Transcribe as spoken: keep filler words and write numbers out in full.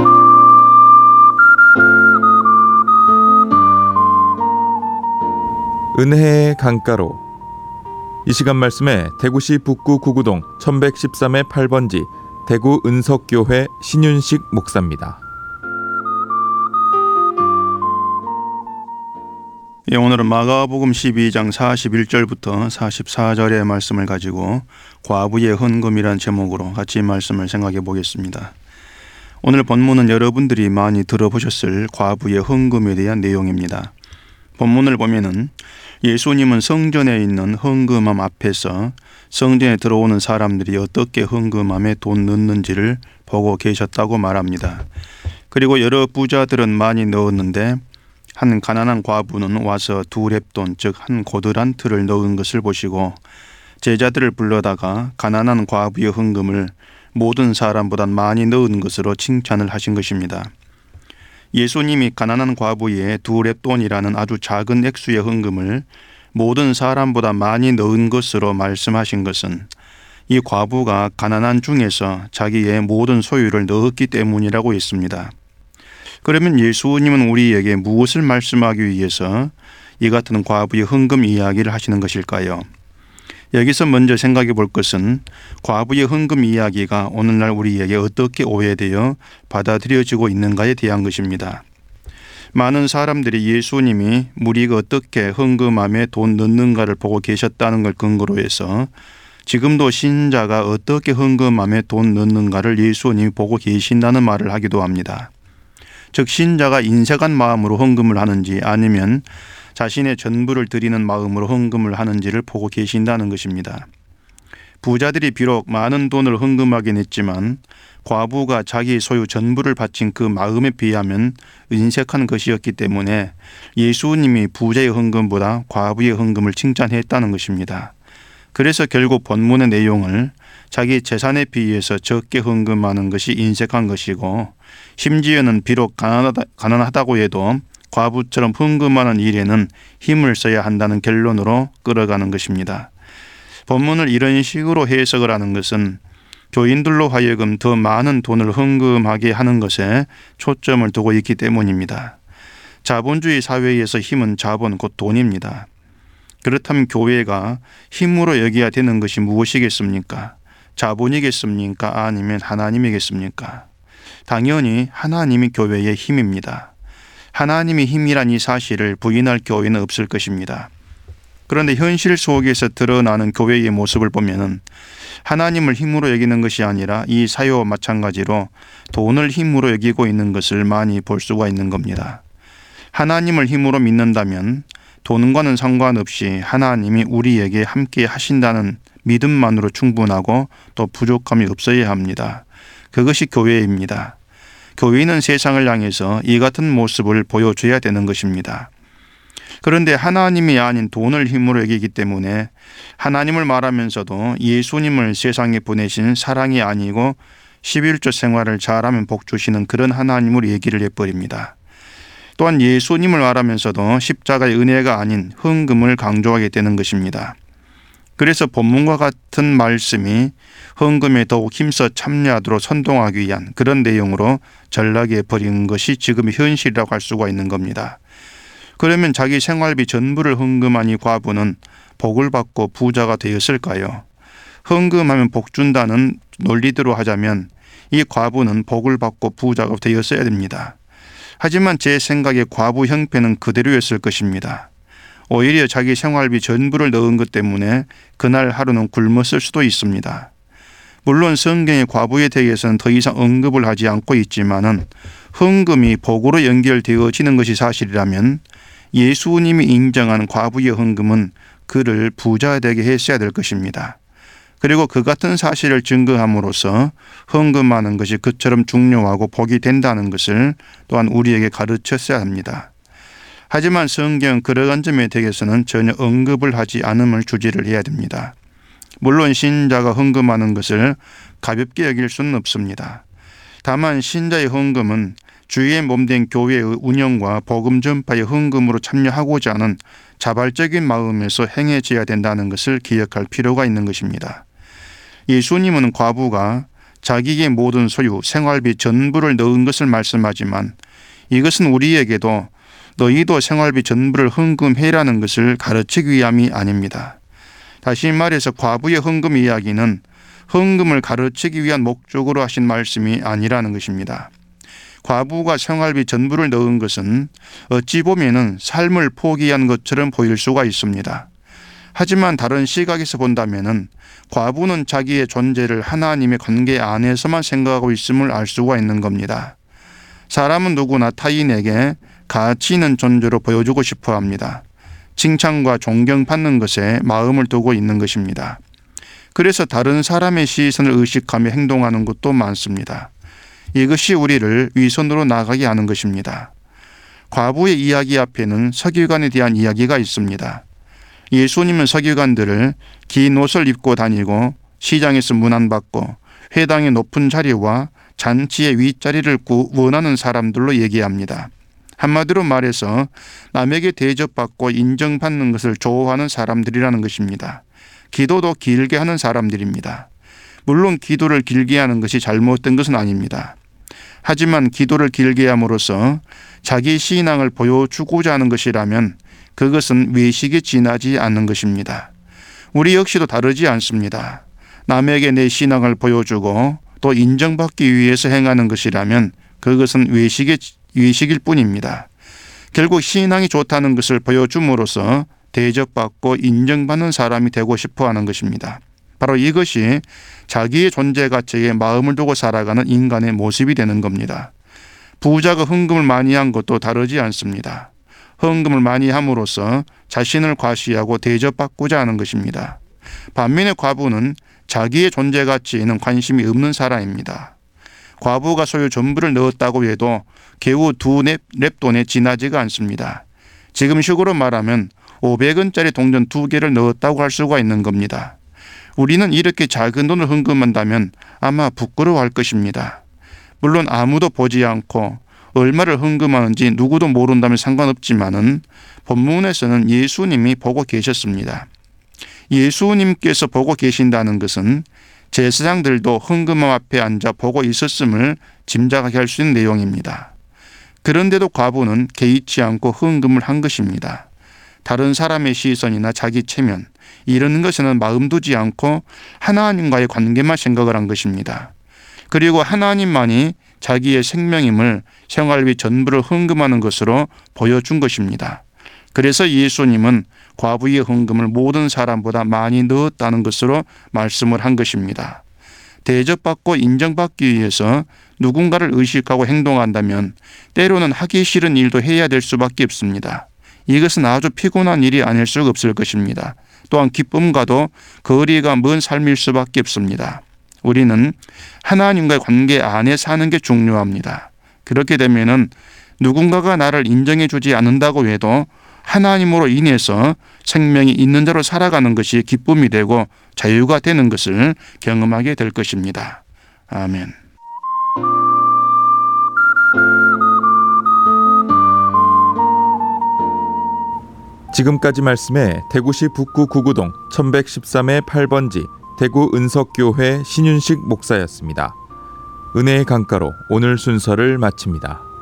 은혜의 강가로. 이 시간 말씀에 대구시 북구 구구동 천백십삼의 팔 번지 대구 은석교회 신윤식 목사입니다. 예, 오늘은 마가복음 십이 장 사십일 절부터 사십사 절의 말씀을 가지고 과부의 헌금이라는 제목으로 같이 말씀을 생각해 보겠습니다. 오늘 본문은 여러분들이 많이 들어보셨을 과부의 헌금에 대한 내용입니다. 본문을 보면은 예수님은 성전에 있는 헌금함 앞에서 성전에 들어오는 사람들이 어떻게 헌금함에 돈 넣는지를 보고 계셨다고 말합니다. 그리고 여러 부자들은 많이 넣었는데 한 가난한 과부는 와서 두 렙돈, 즉 한 고들 한 틀을 넣은 것을 보시고 제자들을 불러다가 가난한 과부의 헌금을 모든 사람보다 많이 넣은 것으로 칭찬을 하신 것입니다. 예수님이 가난한 과부의 두 렙돈이라는 아주 작은 액수의 헌금을 모든 사람보다 많이 넣은 것으로 말씀하신 것은 이 과부가 가난한 중에서 자기의 모든 소유를 넣었기 때문이라고 했습니다. 그러면 예수님은 우리에게 무엇을 말씀하기 위해서 이 같은 과부의 헌금 이야기를 하시는 것일까요? 여기서 먼저 생각해 볼 것은 과부의 헌금 이야기가 오늘날 우리에게 어떻게 오해되어 받아들여지고 있는가에 대한 것입니다. 많은 사람들이 예수님이 무리가 어떻게 헌금함에 돈 넣는가를 보고 계셨다는 걸 근거로 해서 지금도 신자가 어떻게 헌금함에 돈 넣는가를 예수님이 보고 계신다는 말을 하기도 합니다. 즉 신자가 인색한 마음으로 헌금을 하는지 아니면 자신의 전부를 드리는 마음으로 헌금을 하는지를 보고 계신다는 것입니다. 부자들이 비록 많은 돈을 헌금하긴 했지만 과부가 자기 소유 전부를 바친 그 마음에 비하면 인색한 것이었기 때문에 예수님이 부자의 헌금보다 과부의 헌금을 칭찬했다는 것입니다. 그래서 결국 본문의 내용을 자기 재산에 비해서 적게 헌금하는 것이 인색한 것이고 심지어는 비록 가난하다, 가난하다고 해도 과부처럼 헌금하는 일에는 힘을 써야 한다는 결론으로 끌어가는 것입니다. 본문을 이런 식으로 해석을 하는 것은 교인들로 하여금 더 많은 돈을 헌금하게 하는 것에 초점을 두고 있기 때문입니다. 자본주의 사회에서 힘은 자본 곧 돈입니다. 그렇다면 교회가 힘으로 여겨야 되는 것이 무엇이겠습니까? 자본이겠습니까? 아니면 하나님이겠습니까? 당연히 하나님이 교회의 힘입니다. 하나님이 힘이란 이 사실을 부인할 교회는 없을 것입니다. 그런데 현실 속에서 드러나는 교회의 모습을 보면은 하나님을 힘으로 여기는 것이 아니라 이 사회와 마찬가지로 돈을 힘으로 여기고 있는 것을 많이 볼 수가 있는 겁니다. 하나님을 힘으로 믿는다면 돈과는 상관없이 하나님이 우리에게 함께 하신다는 믿음만으로 충분하고 또 부족함이 없어야 합니다. 그것이 교회입니다. 교회는 세상을 향해서 이 같은 모습을 보여줘야 되는 것입니다. 그런데 하나님이 아닌 돈을 힘으로 여기기 때문에 하나님을 말하면서도 예수님을 세상에 보내신 사랑이 아니고 십일조 생활을 잘하면 복 주시는 그런 하나님으로 얘기를 해버립니다. 또한 예수님을 말하면서도 십자가의 은혜가 아닌 헌금을 강조하게 되는 것입니다. 그래서 본문과 같은 말씀이 헌금에 더욱 힘써 참여하도록 선동하기 위한 그런 내용으로 전락해 버린 것이 지금의 현실이라고 할 수가 있는 겁니다. 그러면 자기 생활비 전부를 헌금한 이 과부는 복을 받고 부자가 되었을까요? 헌금하면 복 준다는 논리대로 하자면 이 과부는 복을 받고 부자가 되었어야 됩니다. 하지만 제 생각에 과부 형편은 그대로였을 것입니다. 오히려 자기 생활비 전부를 넣은 것 때문에 그날 하루는 굶었을 수도 있습니다. 물론 성경의 과부에 대해서는 더 이상 언급을 하지 않고 있지만은 헌금이 복으로 연결되어지는 것이 사실이라면 예수님이 인정하는 과부의 헌금은 그를 부자 되게 했어야 될 것입니다. 그리고 그 같은 사실을 증거함으로써 헌금하는 것이 그처럼 중요하고 복이 된다는 것을 또한 우리에게 가르쳤어야 합니다. 하지만 성경은 그러한 점에 대해서는 전혀 언급을 하지 않음을 주지를 해야 됩니다. 물론 신자가 헌금하는 것을 가볍게 여길 수는 없습니다. 다만 신자의 헌금은 주의 몸된 교회의 운영과 복음 전파의 헌금으로 참여하고자 하는 자발적인 마음에서 행해져야 된다는 것을 기억할 필요가 있는 것입니다. 예수님은 과부가 자기의 모든 소유, 생활비 전부를 넣은 것을 말씀하지만 이것은 우리에게도 너희도 생활비 전부를 헌금해라는 것을 가르치기 위함이 아닙니다. 다시 말해서 과부의 헌금 이야기는 헌금을 가르치기 위한 목적으로 하신 말씀이 아니라는 것입니다. 과부가 생활비 전부를 넣은 것은 어찌 보면은 삶을 포기한 것처럼 보일 수가 있습니다. 하지만 다른 시각에서 본다면은 과부는 자기의 존재를 하나님의 관계 안에서만 생각하고 있음을 알 수가 있는 겁니다. 사람은 누구나 타인에게 가치 있는 존재로 보여주고 싶어 합니다. 칭찬과 존경받는 것에 마음을 두고 있는 것입니다. 그래서 다른 사람의 시선을 의식하며 행동하는 것도 많습니다. 이것이 우리를 위선으로 나가게 하는 것입니다. 과부의 이야기 앞에는 서기관에 대한 이야기가 있습니다. 예수님은 서기관들을 긴 옷을 입고 다니고 시장에서 문안받고 회당의 높은 자리와 잔치의 윗자리를 원하는 사람들로 얘기합니다. 한마디로 말해서 남에게 대접받고 인정받는 것을 좋아하는 사람들이라는 것입니다. 기도도 길게 하는 사람들입니다. 물론 기도를 길게 하는 것이 잘못된 것은 아닙니다. 하지만 기도를 길게 함으로써 자기 신앙을 보여주고자 하는 것이라면 그것은 외식에 지나지 않는 것입니다. 우리 역시도 다르지 않습니다. 남에게 내 신앙을 보여주고 또 인정받기 위해서 행하는 것이라면 그것은 외식의, 외식일 뿐입니다. 결국 신앙이 좋다는 것을 보여줌으로써 대접받고 인정받는 사람이 되고 싶어 하는 것입니다. 바로 이것이 자기의 존재 가치에 마음을 두고 살아가는 인간의 모습이 되는 겁니다. 부자가 헌금을 많이 한 것도 다르지 않습니다. 헌금을 많이 함으로써 자신을 과시하고 대접받고자 하는 것입니다. 반면에 과부는 자기의 존재 가치에는 관심이 없는 사람입니다. 과부가 소유 전부를 넣었다고 해도 겨우 두 랩돈에 지나지가 않습니다. 지금식으로 말하면 오백 원짜리 동전 두 개를 넣었다고 할 수가 있는 겁니다. 우리는 이렇게 작은 돈을 헌금한다면 아마 부끄러워할 것입니다. 물론 아무도 보지 않고 얼마를 헌금하는지 누구도 모른다면 상관없지만은 본문에서는 예수님이 보고 계셨습니다. 예수님께서 보고 계신다는 것은 제사장들도 헌금함 앞에 앉아 보고 있었음을 짐작하게 할 수 있는 내용입니다. 그런데도 과부는 개의치 않고 헌금을 한 것입니다. 다른 사람의 시선이나 자기 체면 이런 것에는 마음 두지 않고 하나님과의 관계만 생각을 한 것입니다. 그리고 하나님만이 자기의 생명임을 생활비 전부를 헌금하는 것으로 보여준 것입니다. 그래서 예수님은 과부의 헌금을 모든 사람보다 많이 넣었다는 것으로 말씀을 한 것입니다. 대접받고 인정받기 위해서 누군가를 의식하고 행동한다면 때로는 하기 싫은 일도 해야 될 수밖에 없습니다. 이것은 아주 피곤한 일이 아닐 수가 없을 것입니다. 또한 기쁨과도 거리가 먼 삶일 수밖에 없습니다. 우리는 하나님과의 관계 안에 사는 게 중요합니다. 그렇게 되면은 누군가가 나를 인정해 주지 않는다고 해도 하나님으로 인해서 생명이 있는 자로 살아가는 것이 기쁨이 되고 자유가 되는 것을 경험하게 될 것입니다. 아멘. 지금까지 말씀에 대구시 북구 구구동 천백십삼 회 팔 번지 대구 은석교회 신윤식 목사였습니다. 은혜의 강가로 오늘 순서를 마칩니다.